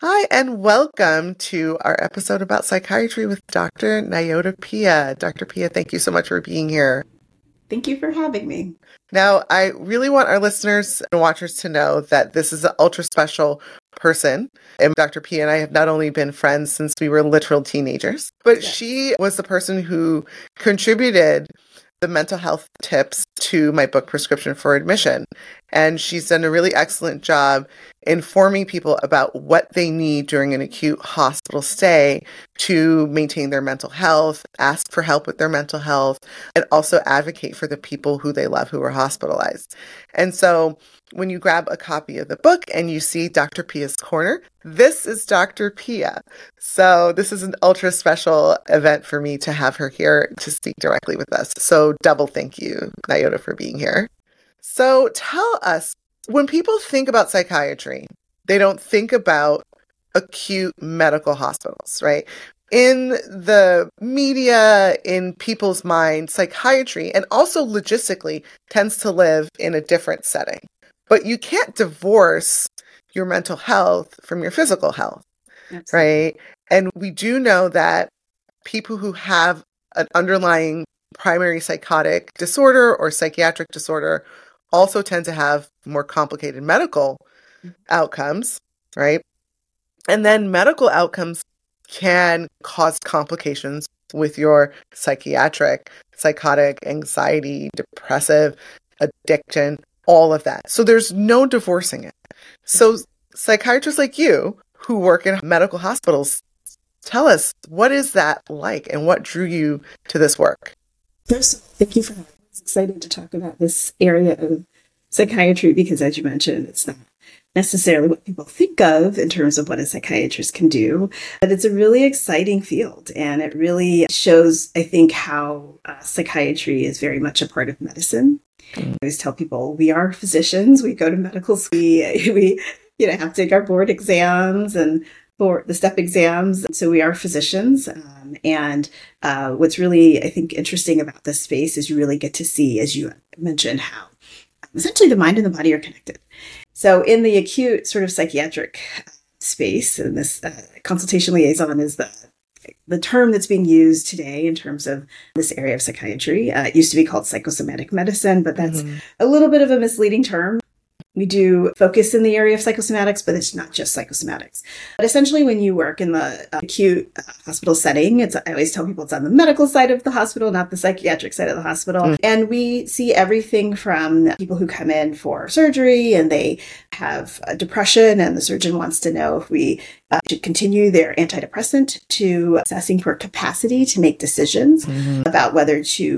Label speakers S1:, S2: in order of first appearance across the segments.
S1: Hi, and welcome to our episode about psychiatry with Dr. Nyota Pia. Dr. Pia, thank you so much for being here.
S2: Thank you for having me.
S1: Now, I really want our listeners and watchers to know that this is an ultra special person. And Dr. Pia and I have not only been friends since we were literal teenagers, but
S2: Yes.
S1: she was the person who contributed the mental health tips to my book, Prescription for Admission. And she's done a really excellent job informing people about what they need during an acute hospital stay to maintain their mental health, ask for help with their mental health, and also advocate for the people who they love who are hospitalized. And so when you grab a copy of the book and you see Dr. Pia's Corner, this is Dr. Pia. So this is an ultra special event for me to have her here to speak directly with us. So double thank you, Nyota, for being here. So tell us, when people think about psychiatry, they don't think about acute medical hospitals, right? In the media, in people's minds, psychiatry, and also logistically, tends to live in a different setting. But you can't divorce your mental health from your physical health,
S2: Absolutely.
S1: right? And we do know that people who have an underlying primary psychotic disorder or psychiatric disorder also tend to have more complicated medical outcomes, right? And then medical outcomes can cause complications with your psychiatric, psychotic, anxiety, depressive, addiction, all of that. So there's no divorcing it. So psychiatrists like you who work in medical hospitals, tell us, what is that like and what drew you to this work?
S2: First, thank you for having me. I'm excited to talk about this area of psychiatry because, as you mentioned, it's not necessarily what people think of in terms of what a psychiatrist can do, but it's a really exciting field. And it really shows, I think, how psychiatry is very much a part of medicine. I always tell people we are physicians. We go to medical school. We have to take our board exams and for the step exams. So we are physicians. And what's really, I think, interesting about this space is you really get to see, as you mentioned, how essentially the mind and the body are connected. So in the acute sort of psychiatric space, and this consultation liaison is the term that's being used today in terms of this area of psychiatry. It used to be called psychosomatic medicine, but that's a little bit of a misleading term. We do focus in the area of psychosomatics, but it's not just psychosomatics. But essentially, when you work in the acute hospital setting, I always tell people it's on the medical side of the hospital, not the psychiatric side of the hospital. And we see everything from people who come in for surgery and they have depression, and the surgeon wants to know if we should continue their antidepressant, to assessing for capacity to make decisions about whether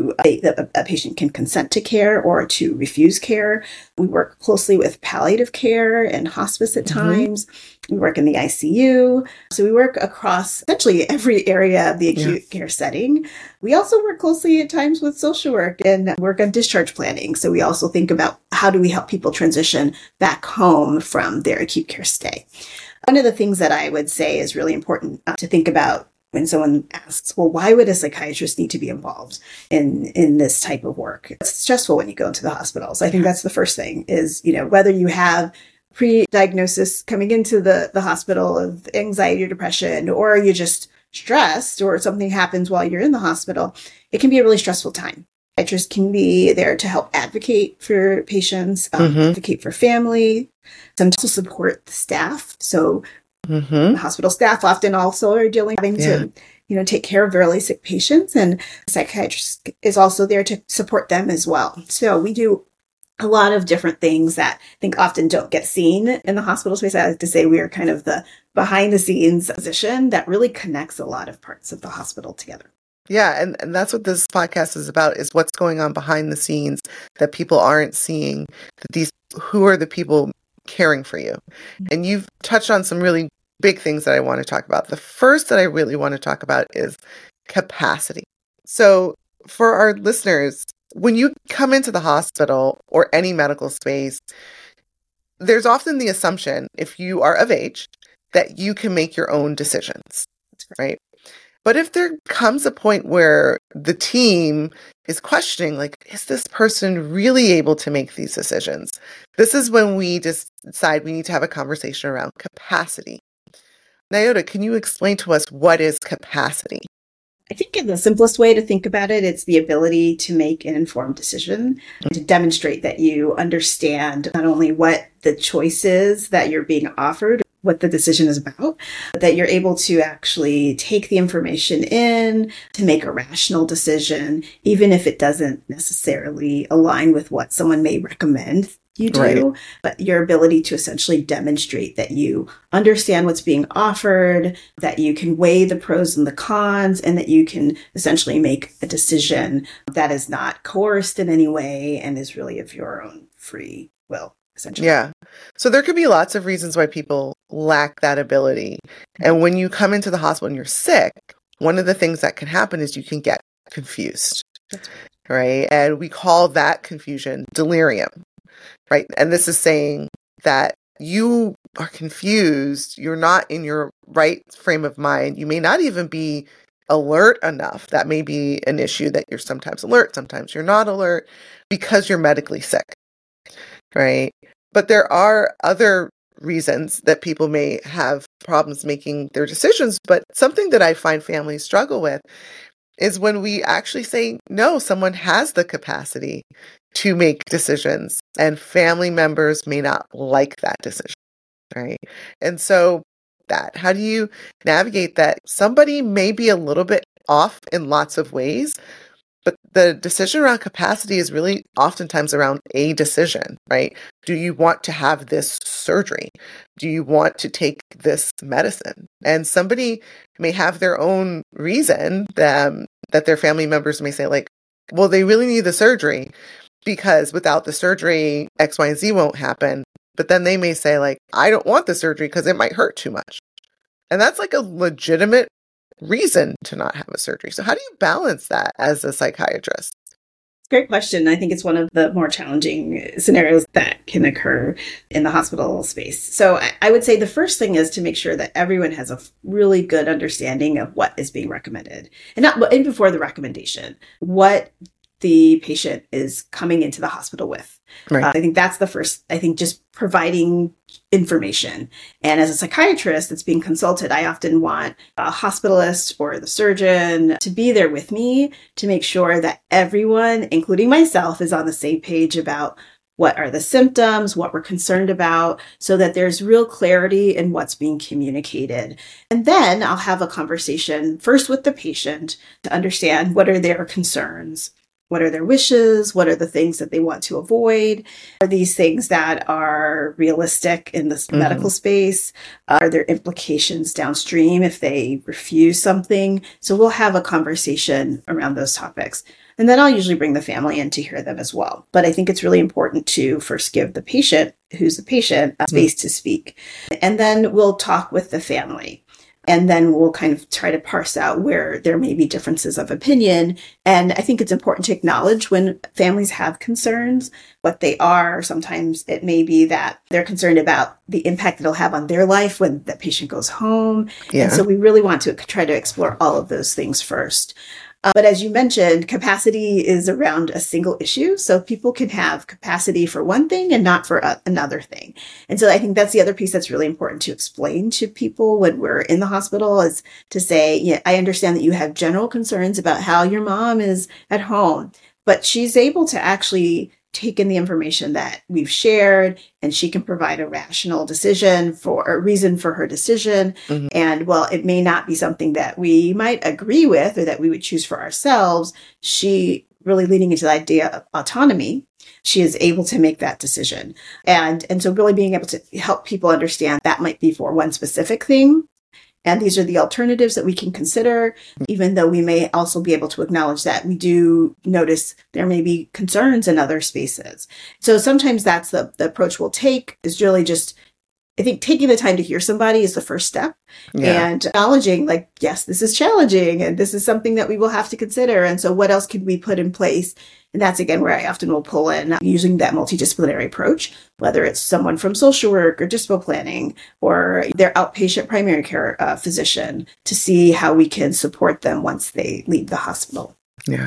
S2: a patient can consent to care or to refuse care. We work closely with palliative care and hospice at times. We work in the ICU. So we work across essentially every area of the acute care setting. We also work closely at times with social work and work on discharge planning. So we also think about how do we help people transition back home from their acute care stay. One of the things that I would say is really important to think about when someone asks, well, why would a psychiatrist need to be involved in this type of work? It's stressful when you go into the hospital. So I think that's the first thing is, whether you have pre-diagnosis coming into the hospital of anxiety or depression, or you're just stressed or something happens while you're in the hospital, it can be a really stressful time. Psychiatrists can be there to help advocate for patients, advocate for family, sometimes support the staff. So the hospital staff often also are having to, take care of really sick patients, and the psychiatrist is also there to support them as well. So we do a lot of different things that I think often don't get seen in the hospital space. I like to say we are kind of the behind the scenes position that really connects a lot of parts of the hospital together.
S1: Yeah, and that's what this podcast is about, is what's going on behind the scenes that people aren't seeing, who are the people caring for you. And you've touched on some really big things that I want to talk about. The first that I really want to talk about is capacity. So for our listeners, when you come into the hospital or any medical space, there's often the assumption, if you are of age, that you can make your own decisions, right? But if there comes a point where the team is questioning, like, is this person really able to make these decisions? This is when we decide we need to have a conversation around capacity. Nyota, can you explain to us what is capacity?
S2: I think in the simplest way to think about it, it's the ability to make an informed decision, to demonstrate that you understand not only what the choice is that you're being offered, what the decision is about, but that you're able to actually take the information in to make a rational decision, even if it doesn't necessarily align with what someone may recommend you do, right. But your ability to essentially demonstrate that you understand what's being offered, that you can weigh the pros and the cons, and that you can essentially make a decision that is not coerced in any way and is really of your own free will, essentially.
S1: Yeah. So there could be lots of reasons why people lack that ability. And when you come into the hospital and you're sick, one of the things that can happen is you can get confused, right? And we call that confusion delirium. Right. And this is saying that you are confused. You're not in your right frame of mind. You may not even be alert enough. That may be an issue, that you're sometimes alert, sometimes you're not alert because you're medically sick. Right. But there are other reasons that people may have problems making their decisions. But something that I find families struggle with is when we actually say, no, someone has the capacity to make decisions, and family members may not like that decision, right? And so how do you navigate that? Somebody may be a little bit off in lots of ways, but the decision around capacity is really oftentimes around a decision, right? Do you want to have this surgery? Do you want to take this medicine? And somebody may have their own reason that their family members may say, like, well, they really need the surgery because without the surgery, X, Y, and Z won't happen. But then they may say, like, I don't want the surgery because it might hurt too much. And that's like a legitimate reason to not have a surgery. So how do you balance that as a psychiatrist?
S2: Great question. I think it's one of the more challenging scenarios that can occur in the hospital space. So I would say the first thing is to make sure that everyone has a really good understanding of what is being recommended, and before the recommendation, what the patient is coming into the hospital with. Right. I think that's the first, just providing information. And as a psychiatrist that's being consulted, I often want a hospitalist or the surgeon to be there with me to make sure that everyone, including myself, is on the same page about what are the symptoms, what we're concerned about, so that there's real clarity in what's being communicated. And then I'll have a conversation first with the patient to understand what are their concerns. What are their wishes? What are the things that they want to avoid? Are these things that are realistic in the medical space? Are there implications downstream if they refuse something? So we'll have a conversation around those topics. And then I'll usually bring the family in to hear them as well. But I think it's really important to first give the patient, who's the patient, a space to speak. And then we'll talk with the family. And then we'll kind of try to parse out where there may be differences of opinion. And I think it's important to acknowledge when families have concerns, what they are. Sometimes it may be that they're concerned about the impact it'll have on their life when the patient goes home. Yeah. And so we really want to try to explore all of those things first. But as you mentioned, capacity is around a single issue. So people can have capacity for one thing and not for another thing. And so I think that's the other piece that's really important to explain to people when we're in the hospital, is to say, yeah, I understand that you have general concerns about how your mom is at home, but she's able to actually take in the information that we've shared, and she can provide a rational decision for a reason for her decision. And while it may not be something that we might agree with or that we would choose for ourselves, she really leaning into the idea of autonomy, she is able to make that decision. And so really being able to help people understand that might be for one specific thing. And these are the alternatives that we can consider, even though we may also be able to acknowledge that we do notice there may be concerns in other spaces. So sometimes that's the approach we'll take, is really just, I think, taking the time to hear somebody is the first step. Yeah. And acknowledging, like, yes, this is challenging and this is something that we will have to consider. And so what else could we put in place? And that's, again, where I often will pull in using that multidisciplinary approach, whether it's someone from social work or dispo planning or their outpatient primary care physician, to see how we can support them once they leave the hospital.
S1: Yeah.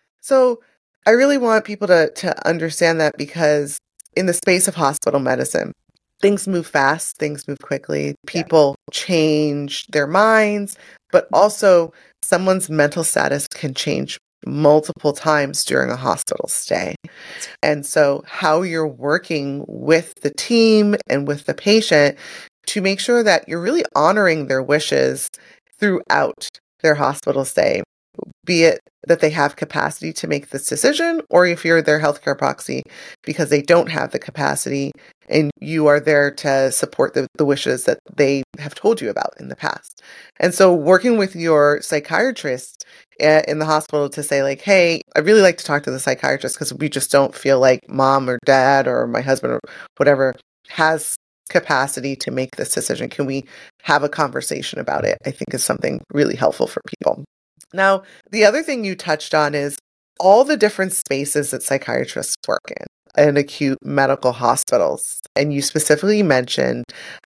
S1: So I really want people to understand that, because in the space of hospital medicine, things move fast, things move quickly. People change their minds, but also someone's mental status can change multiple times during a hospital stay. And so how you're working with the team and with the patient to make sure that you're really honoring their wishes throughout their hospital stay, be it that they have capacity to make this decision, or if you're their healthcare proxy because they don't have the capacity and you are there to support the wishes that they have told you about in the past. And so working with your psychiatrist in the hospital to say like, hey, I'd really like to talk to the psychiatrist because we just don't feel like mom or dad or my husband or whatever has capacity to make this decision. Can we have a conversation about it? I think is something really helpful for people. Now, the other thing you touched on is all the different spaces that psychiatrists work in acute medical hospitals. And you specifically mentioned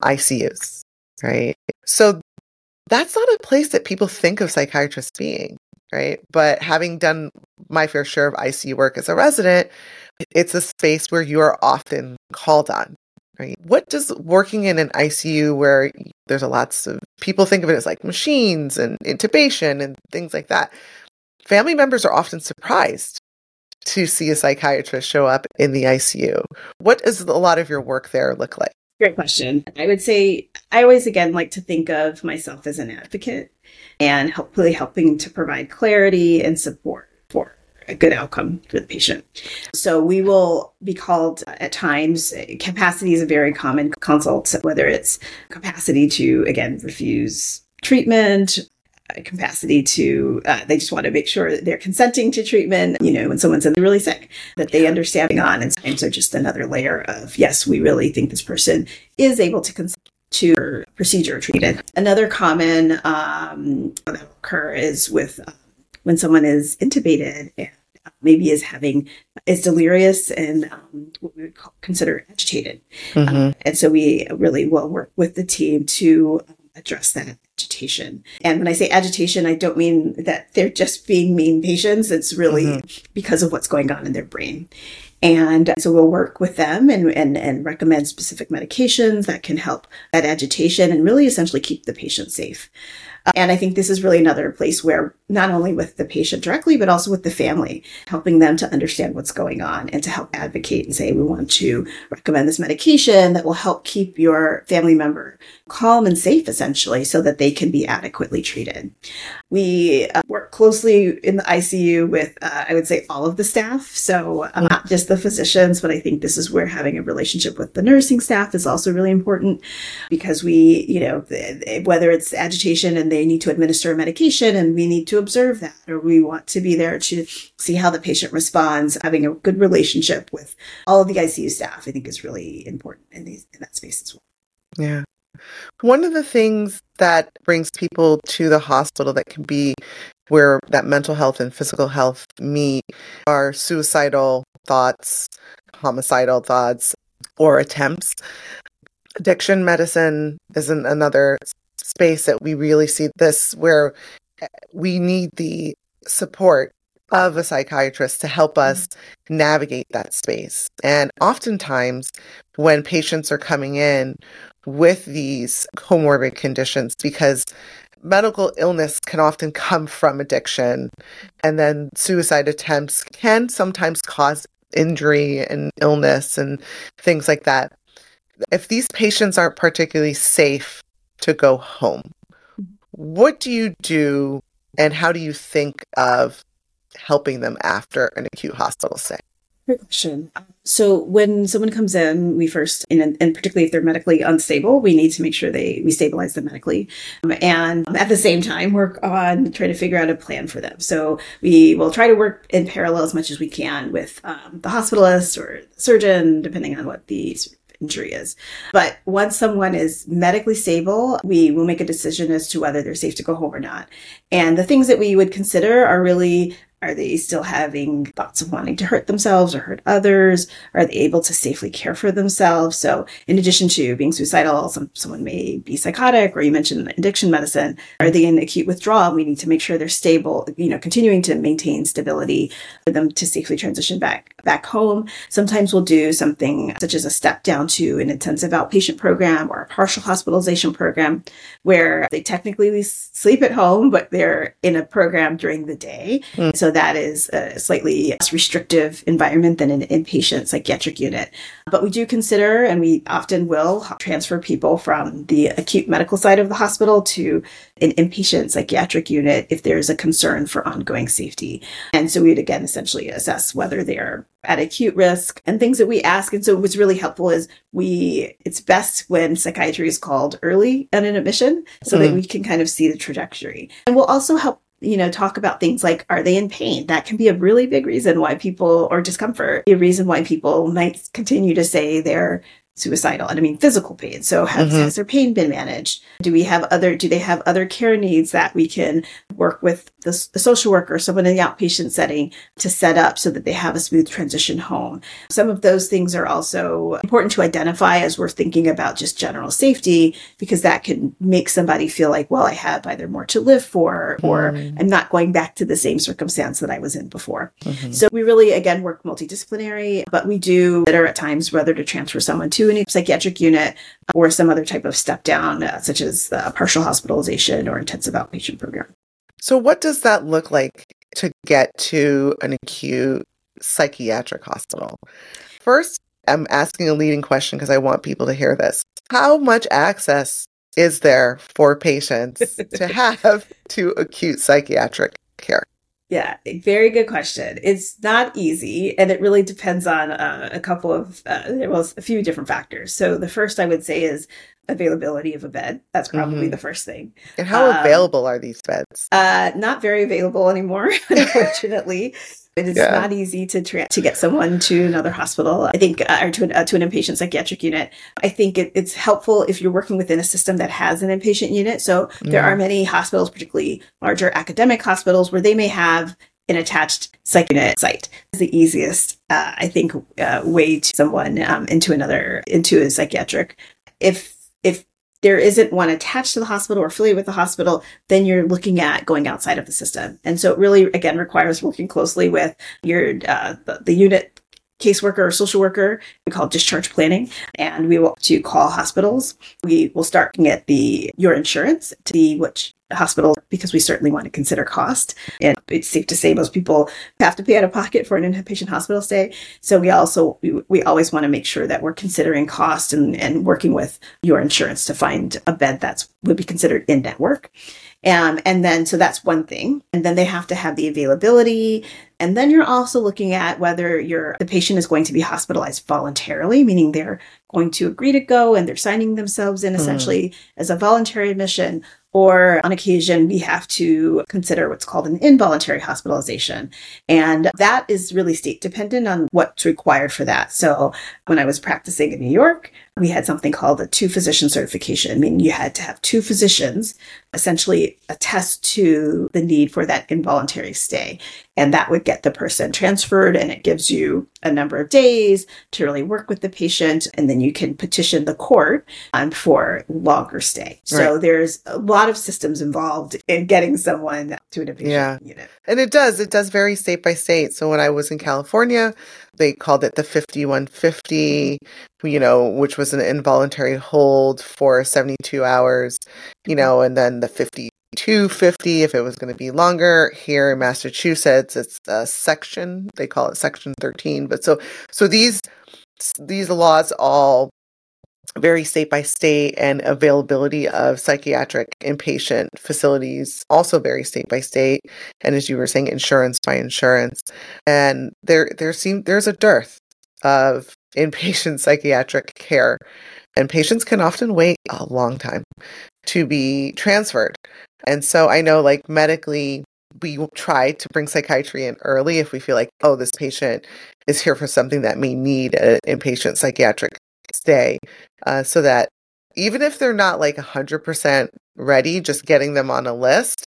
S1: ICUs, right? So that's not a place that people think of psychiatrists being, right? But having done my fair share of ICU work as a resident, it's a space where you are often called on, right? What does working in an ICU where there's lots of people think of it as like machines and intubation and things like that. Family members are often surprised to see a psychiatrist show up in the ICU. What does a lot of your work there look like?
S2: Great question. I would say I always, again, like to think of myself as an advocate and hopefully helping to provide clarity and support for a good outcome for the patient. So we will be called at times. Capacity is a very common consult, whether it's capacity to, again, refuse treatment, capacity to, they just want to make sure that they're consenting to treatment. You know, when someone's really sick, that they understand on, and sometimes they're just another layer of, yes, we really think this person is able to consent to procedure treated. Another common that will occur is with when someone is intubated and maybe is delirious and what we would consider agitated.
S1: Mm-hmm.
S2: And so we really will work with the team to address that agitation. And when I say agitation, I don't mean that they're just being mean patients. It's really because of what's going on in their brain. And so we'll work with them and recommend specific medications that can help that agitation and really essentially keep the patient safe. And I think this is really another place where not only with the patient directly, but also with the family, helping them to understand what's going on and to help advocate and say, we want to recommend this medication that will help keep your family member calm and safe, essentially, so that they can be adequately treated. We work closely in the ICU with, I would say, all of the staff. So not just the physicians, but I think this is where having a relationship with the nursing staff is also really important because we, you know, whether it's agitation and they need to administer a medication and we need to observe that, or we want to be there to see how the patient responds, having a good relationship with all of the ICU staff, I think is really important in that space as well.
S1: Yeah. One of the things that brings people to the hospital that can be where that mental health and physical health meet are suicidal thoughts, homicidal thoughts, or attempts. Addiction medicine is another space that we really see this where we need the support of a psychiatrist to help us navigate that space. And oftentimes when patients are coming in with these comorbid conditions, because medical illness can often come from addiction, and then suicide attempts can sometimes cause injury and illness and things like that. If these patients aren't particularly safe to go home, what do you do and how do you think of helping them after an acute hospital stay?
S2: Great question. So when someone comes in, we first, and particularly if they're medically unstable, we need to make sure we stabilize them medically. And at the same time, work on trying to figure out a plan for them. So we will try to work in parallel as much as we can with the hospitalist or the surgeon, depending on what the injury is. But once someone is medically stable, we will make a decision as to whether they're safe to go home or not. And the things that we would consider are really Are they still having thoughts of wanting to hurt themselves or hurt others? Are they able to safely care for themselves? So in addition to being suicidal, someone may be psychotic, or you mentioned addiction medicine. Are they in acute withdrawal? We need to make sure they're stable, continuing to maintain stability for them to safely transition back home. Sometimes we'll do something such as a step down to an intensive outpatient program or a partial hospitalization program where they technically sleep at home, but they're in a program during the day. So that is a slightly less restrictive environment than an inpatient psychiatric unit. But we do consider, and we often will, transfer people from the acute medical side of the hospital to an inpatient psychiatric unit if there's a concern for ongoing safety. And so we'd again essentially assess whether they're at acute risk and things that we ask. And so what's really helpful is it's best when psychiatry is called early in an admission so that we can kind of see the trajectory. And we'll also help talk about things like, are they in pain? That can be a really big reason why people, or discomfort, a reason why people might continue to say they're suicidal. And I mean, physical pain. So has their pain been managed? Do they have other care needs that we can work with the social worker, someone in the outpatient setting to set up so that they have a smooth transition home? Some of those things are also important to identify as we're thinking about just general safety, because that can make somebody feel like, well, I have either more to live for, or I'm not going back to the same circumstance that I was in before. So we really, again, work multidisciplinary, but we do consider at times whether to transfer someone to a psychiatric unit or some other type of step down, such as partial hospitalization or intensive outpatient program.
S1: So what does that look like to get to an acute psychiatric hospital? First, I'm asking a leading question because I want people to hear this. How much access is there for patients to have to acute psychiatric care?
S2: Yeah, very good question. It's not easy, and it really depends on a few different factors. So the first I would say is availability of a bed. That's probably the first thing.
S1: And how available are these beds?
S2: Not very available anymore, unfortunately. It is not easy to get someone to another hospital, I think, or to an inpatient psychiatric unit. I think it's helpful if you're working within a system that has an inpatient unit. So there are many hospitals, particularly larger academic hospitals, where they may have an attached psych unit site. It's the easiest, I think, way to someone into a psychiatric. If there isn't one attached to the hospital or affiliated with the hospital, then you're looking at going outside of the system. And so it really, again, requires working closely with your the unit caseworker or social worker. We call discharge planning, and we will to call hospitals. We will start looking at your insurance to see which hospital, because we certainly want to consider cost. And it's safe to say most people have to pay out of pocket for an inpatient hospital stay. So we always want to make sure that we're considering cost and working with your insurance to find a bed would be considered in network. And then, so that's one thing. And then they have to have the availability. And then you're also looking at whether the patient is going to be hospitalized voluntarily, meaning they're going to agree to go and they're signing themselves in essentially as a voluntary admission. Or on occasion, we have to consider what's called an involuntary hospitalization. And that is really state dependent on what's required for that. So when I was practicing in New York, we had something called a 2-physician certification, meaning you had to have 2 physicians essentially attest to the need for that involuntary stay. And that would get the person transferred, and it gives you a number of days to really work with the patient. And then you can petition the court for longer stay. So there's a lot of systems involved in getting someone to an inpatient unit.
S1: And it does vary state by state. So when I was in California, they called it the 5150, which was an involuntary hold for 72 hours, and then the 5250 if it was going to be longer. Here in Massachusetts, it's a section, they call it Section 13. But so these laws all vary state by state, and availability of psychiatric inpatient facilities also vary state by state. And as you were saying, insurance by insurance. And there's a dearth of inpatient psychiatric care, and patients can often wait a long time to be transferred. And so I know, like, medically, we try to bring psychiatry in early if we feel like, oh, this patient is here for something that may need an inpatient psychiatric stay, so that even if they're not like 100% ready, just getting them on a list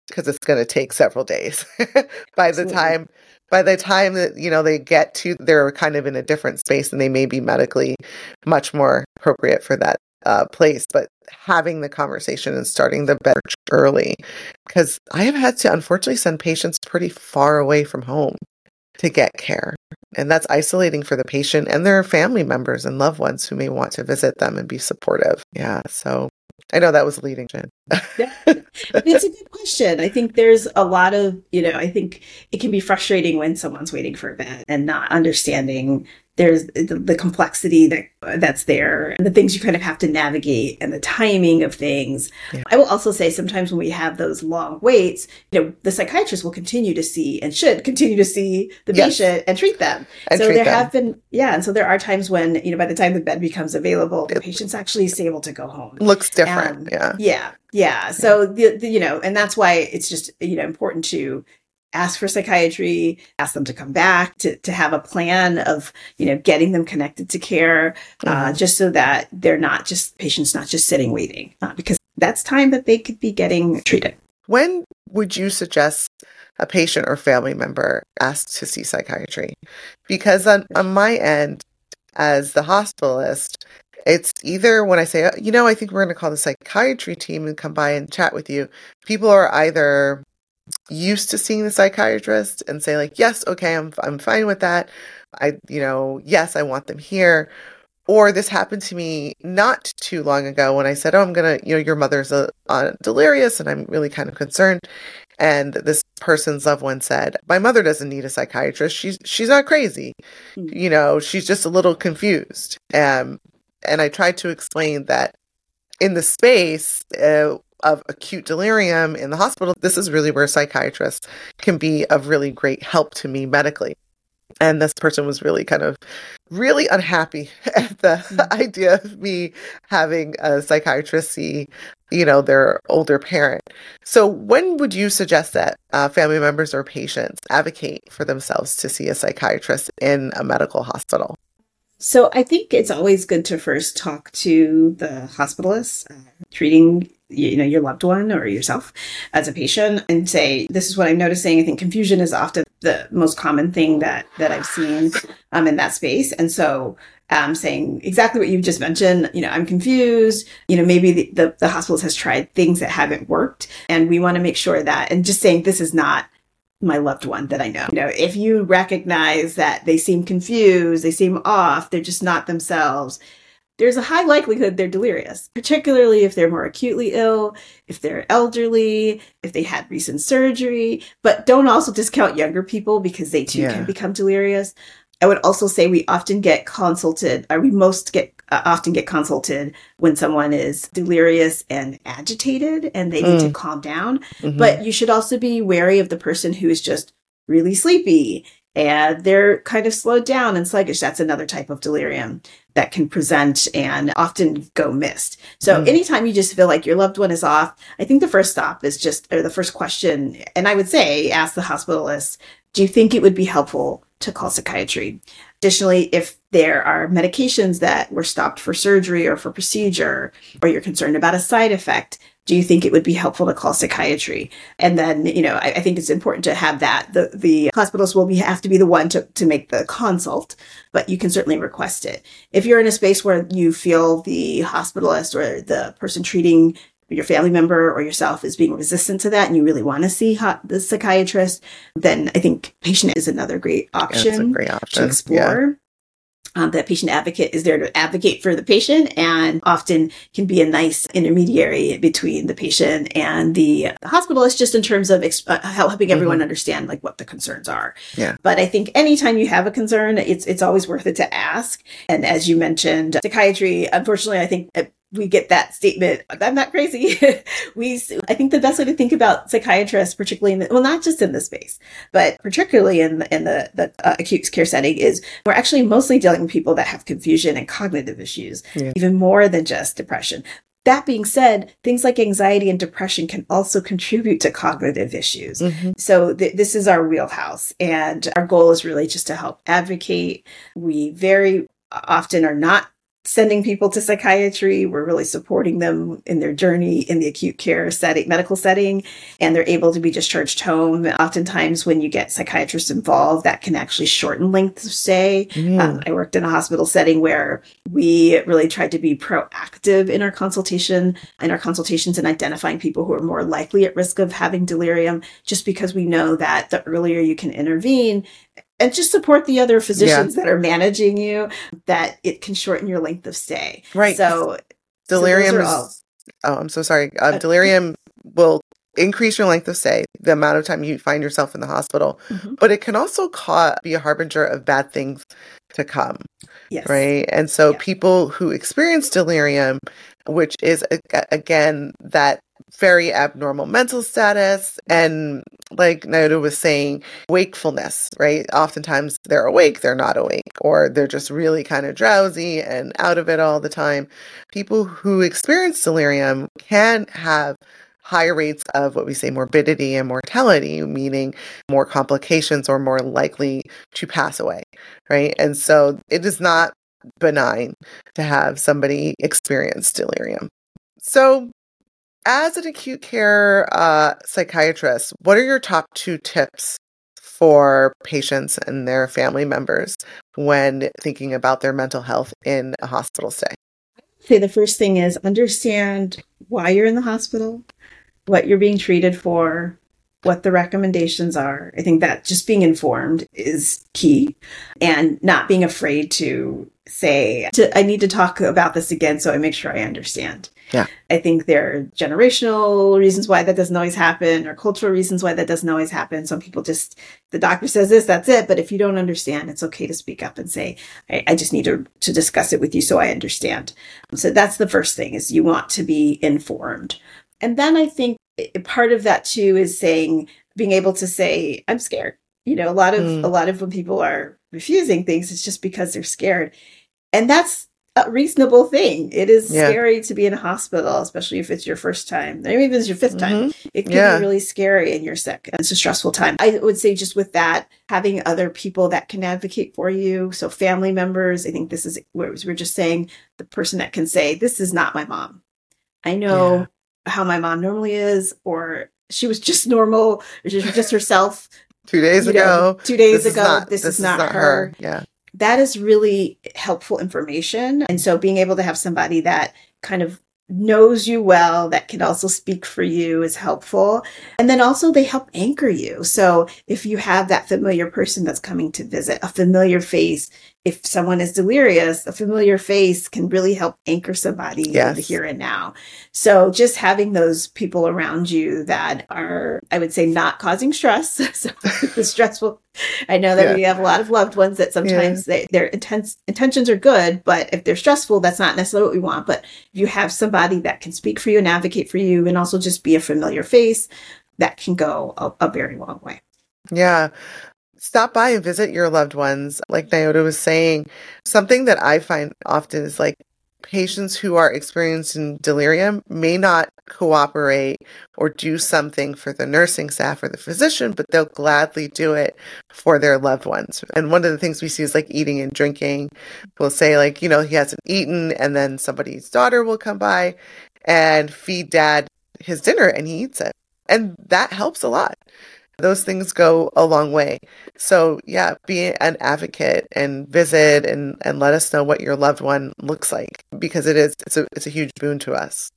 S1: because it's going to take several days by the
S2: Absolutely.
S1: time that, they get to, they're kind of in a different space and they may be medically much more appropriate for that place. But having the conversation and starting the better early, because I have had to unfortunately send patients pretty far away from home to get care. And that's isolating for the patient and their family members and loved ones who may want to visit them and be supportive. Yeah. So I know that was leading, Jen.
S2: Yeah. It's a good question. I think there's a lot of, I think it can be frustrating when someone's waiting for a bed and not understanding there's the complexity that's there and the things you kind of have to navigate and the timing of things. Yeah. I will also say sometimes when we have those long waits, the psychiatrist will continue to see and should continue to see the patient and treat them. And so there have been, and so there are times when, by the time the bed becomes available, the patient's actually able to go home.
S1: Looks different.
S2: Yeah. So, and that's why it's just, important to ask for psychiatry, ask them to come back, to have a plan of, getting them connected to care, just so that patients not just sitting waiting, because that's time that they could be getting treated.
S1: When would you suggest a patient or family member ask to see psychiatry? Because on my end, as the hospitalist, it's either when I say, I think we're going to call the psychiatry team and come by and chat with you, people are either used to seeing the psychiatrist and say like, yes, okay, I'm fine with that. Yes, I want them here. Or this happened to me not too long ago when I said, I'm going to, your mother's delirious and I'm really kind of concerned. And this person's loved one said, my mother doesn't need a psychiatrist. She's not crazy. She's just a little confused. And I tried to explain that in the space of acute delirium in the hospital, this is really where psychiatrists can be of really great help to me medically. And this person was really really unhappy at the idea of me having a psychiatrist see, their older parent. So when would you suggest that family members or patients advocate for themselves to see a psychiatrist in a medical hospital?
S2: So I think it's always good to first talk to the hospitalist treating your loved one or yourself as a patient and say, this is what I'm noticing. I think confusion is often the most common thing that I've seen in that space. And so saying exactly what you've just mentioned, I'm confused, maybe the hospitalist has tried things that haven't worked. And we want to make sure that, and just saying, this is not my loved one that I know. If you recognize that they seem confused, they seem off, they're just not themselves, there's a high likelihood they're delirious, particularly if they're more acutely ill, if they're elderly, if they had recent surgery. But don't also discount younger people because they too can become delirious. I would also say we often get consulted, or we often get consulted when someone is delirious and agitated and they need to calm down. Mm-hmm. But you should also be wary of the person who is just really sleepy and they're kind of slowed down and sluggish. That's another type of delirium that can present and often go missed. So anytime you just feel like your loved one is off, I think the first stop is the first question. And I would say, ask the hospitalist, do you think it would be helpful to call psychiatry? Additionally, if there are medications that were stopped for surgery or for procedure, or you're concerned about a side effect, do you think it would be helpful to call psychiatry? And then, I think it's important to have that. The hospitals will have to be the one to make the consult, but you can certainly request it. If you're in a space where you feel the hospitalist or the person treating your family member or yourself is being resistant to that and you really want to see the psychiatrist, then I think patient is another great option, to explore. Yeah. That patient advocate is there to advocate for the patient and often can be a nice intermediary between the patient and the hospitalist, just in terms of helping everyone understand what the concerns are. Yeah. But I think anytime you have a concern, it's always worth it to ask. And as you mentioned, psychiatry, unfortunately, I think we get that statement, I'm not crazy. I think the best way to think about psychiatrists, particularly not just in this space, but particularly in the acute care setting, is we're actually mostly dealing with people that have confusion and cognitive issues, even more than just depression. That being said, things like anxiety and depression can also contribute to cognitive issues. Mm-hmm. So this is our wheelhouse, and our goal is really just to help advocate. We very often are not sending people to psychiatry. We're really supporting them in their journey in the acute care setting, medical setting, and they're able to be discharged home. Oftentimes, when you get psychiatrists involved, that can actually shorten length of stay. I worked in a hospital setting where we really tried to be proactive in our consultations and identifying people who are more likely at risk of having delirium, just because we know that the earlier you can intervene and just support the other physicians that are managing you, that it can shorten your length of stay.
S1: Right.
S2: So
S1: delirium I'm so sorry. Delirium will increase your length of stay, the amount of time you find yourself in the hospital, but it can also be a harbinger of bad things to come.
S2: Yes.
S1: Right. And so people who experience delirium, which is, again, that very abnormal mental status, and like Nayoto was saying, wakefulness, right? Oftentimes they're awake, they're not awake, or they're just really kind of drowsy and out of it all the time. People who experience delirium can have higher rates of what we say morbidity and mortality, meaning more complications or more likely to pass away, right? And so it is not benign to have somebody experience delirium. So as an acute care psychiatrist, what are your top 2 tips for patients and their family members when thinking about their mental health in a hospital stay?
S2: Okay, the first thing is understand why you're in the hospital, what you're being treated for, what the recommendations are. I think that just being informed is key, and not being afraid to say, I need to talk about this again so I make sure I understand.
S1: Yeah.
S2: I think there are generational reasons why that doesn't always happen, or cultural reasons why that doesn't always happen. Some people just, the doctor says this, that's it. But if you don't understand, it's okay to speak up and say, I just need to discuss it with you so I understand. So that's the first thing, is you want to be informed. And then I think part of that too is being able to say, I'm scared. You know, a lot of when people are refusing things, it's just because they're scared. And that's a reasonable thing. It is scary to be in a hospital, especially if it's your first time. Maybe if it's your 5th time. It can be really scary and you're sick. It's a stressful time. I would say just with that, having other people that can advocate for you. So family members, I think this is where we're just saying, the person that can say, this is not my mom. I know how my mom normally is, or she was just normal, or she was just herself
S1: 2 days ago.
S2: 2 days ago. This is not her.
S1: Yeah.
S2: That is really helpful information. And so being able to have somebody that kind of knows you well, that can also speak for you, is helpful. And then also they help anchor you. So if you have that familiar person that's coming to visit, a familiar face, if someone is delirious, a familiar face can really help anchor somebody in the here and now. So just having those people around you that are, I would say, not causing stress. So the stressful, I know that we have a lot of loved ones that sometimes their intentions are good, but if they're stressful, that's not necessarily what we want. But if you have somebody that can speak for you and advocate for you, and also just be a familiar face, that can go a very long way.
S1: Yeah. Stop by and visit your loved ones. Like Nayoto was saying, something that I find often is like patients who are experiencing delirium may not cooperate or do something for the nursing staff or the physician, but they'll gladly do it for their loved ones. And one of the things we see is like eating and drinking. We'll say like, you know, he hasn't eaten, and then somebody's daughter will come by and feed dad his dinner and he eats it. And that helps a lot. Those things go a long way. So yeah, be an advocate and visit and let us know what your loved one looks like, because it's a huge boon to us.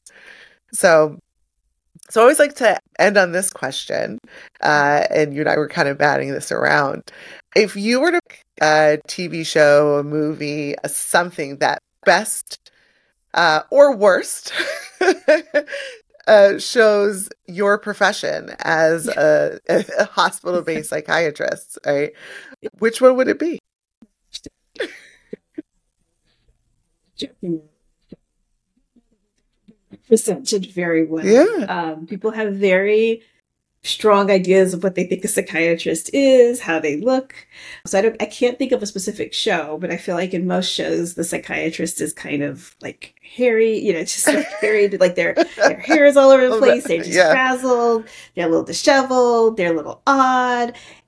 S1: So I always like to end on this question, and you and I were kind of batting this around. If you were to a TV show, a movie, something that best or worst shows your profession as a hospital-based psychiatrist, right? Which one would it be?
S2: Presented very well.
S1: Yeah.
S2: People have very strong ideas of what they think a psychiatrist is, how they look. So I can't think of a specific show, but I feel like in most shows, the psychiatrist is kind of like hairy, you know, just like hairy, like their hair is all over the place. They're just frazzled. They're a little disheveled. They're a little odd.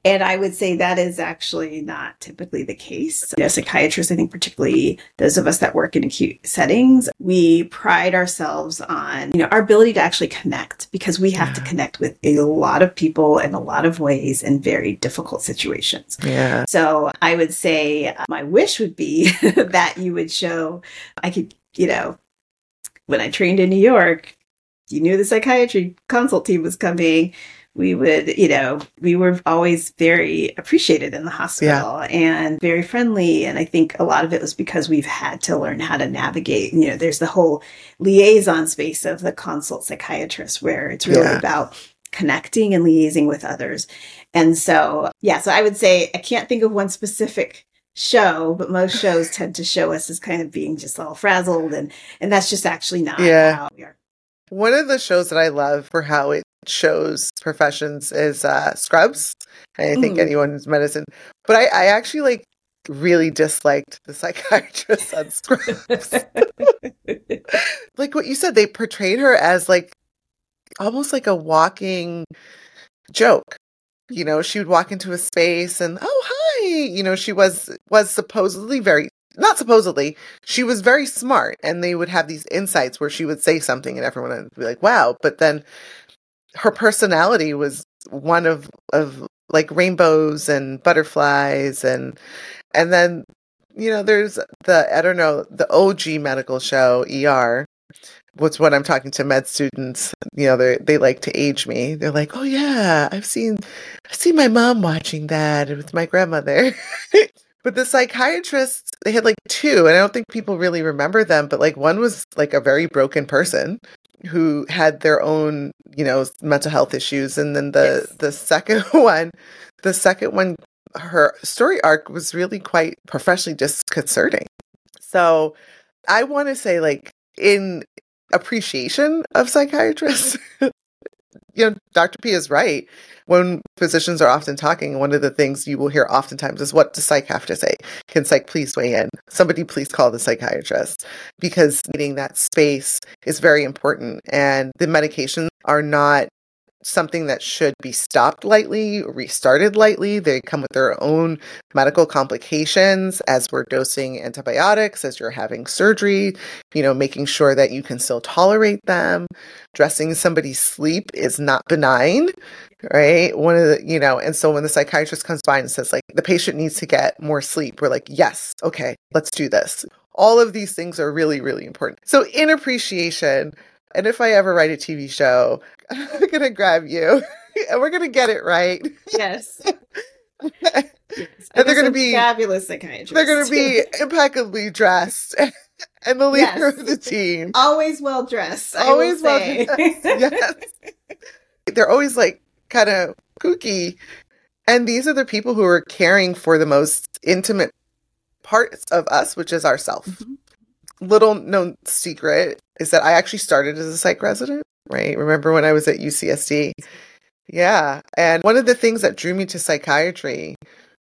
S2: And I would say that is actually not typically the case. Psychiatrists, I think particularly those of us that work in acute settings, we pride ourselves on, our ability to actually connect, because we have to connect with a lot of people in a lot of ways in very difficult situations.
S1: Yeah.
S2: So I would say my wish would be that you would show, I could, when I trained in New York, you knew the psychiatry consult team was coming. We would, we were always very appreciated in the hospital and very friendly. And I think a lot of it was because we've had to learn how to navigate. There's the whole liaison space of the consult psychiatrist where it's really about connecting and liaising with others. And so, so I would say I can't think of one specific show, but most shows tend to show us as kind of being just all frazzled. And that's just actually not how we are.
S1: One of the shows that I love for how it shows professions is Scrubs. I think anyone who's medicine. But I actually really disliked the psychiatrist on Scrubs. Like what you said, they portrayed her as almost like a walking joke. She would walk into a space and, oh, hi. She was supposedly not supposedly, she was very smart, and they would have these insights where she would say something and everyone would be like, wow. But then her personality was one of rainbows and butterflies. And then, there's the OG medical show, ER. What's when I'm talking to med students, they like to age me. They're like, oh yeah, I've seen my mom watching that with my grandmother. But the psychiatrists, they had two, and I don't think people really remember them, but one was a very broken person who had their own, mental health issues. And then the second one, her story arc was really quite professionally disconcerting. So I want to say in appreciation of psychiatrists, Dr. P is right. When physicians are often talking, one of the things you will hear oftentimes is, what does psych have to say? Can psych please weigh in? Somebody please call the psychiatrist, because needing that space is very important. And the medications are not something that should be stopped lightly, restarted lightly. They come with their own medical complications as we're dosing antibiotics, as you're having surgery, making sure that you can still tolerate them. Dressing somebody's sleep is not benign, right? One of the, and so when the psychiatrist comes by and says the patient needs to get more sleep, we're like, yes, okay, let's do this. All of these things are really, really important. So in appreciation, and if I ever write a TV show, I'm going to grab you and we're going to get it right.
S2: Yes.
S1: And they're going to be
S2: fabulous psychiatrists.
S1: They're going to be impeccably dressed and the leader of the team.
S2: Always well dressed.
S1: Always well dressed. Yes. They're always kind of kooky. And these are the people who are caring for the most intimate parts of us, which is ourself. Mm-hmm. Little known secret is that I actually started as a psych resident, right? Remember when I was at UCSD? Yeah. And one of the things that drew me to psychiatry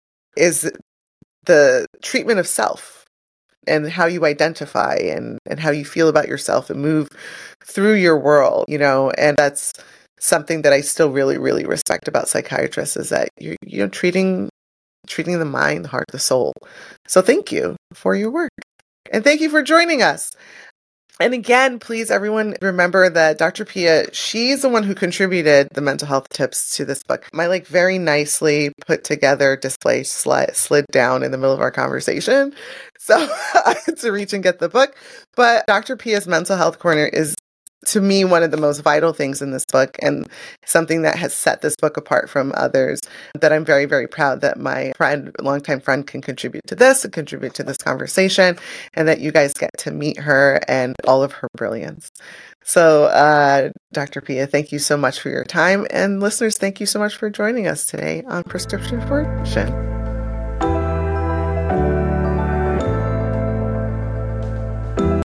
S1: is the treatment of self and how you identify and how you feel about yourself and move through your world, and that's something that I still really, really respect about psychiatrists, is that you're treating the mind, the heart, the soul. So thank you for your work. And thank you for joining us. And again, please, everyone, remember that Dr. Pia, she's the one who contributed the mental health tips to this book. My very nicely put together display slid down in the middle of our conversation. So I had to reach and get the book. But Dr. Pia's Mental Health Corner is, to me, one of the most vital things in this book, and something that has set this book apart from others, that I'm very, very proud that my longtime friend, can contribute to this and contribute to this conversation, and that you guys get to meet her and all of her brilliance. So, Dr. Pia, thank you so much for your time. And listeners, thank you so much for joining us today on Prescription for Admission.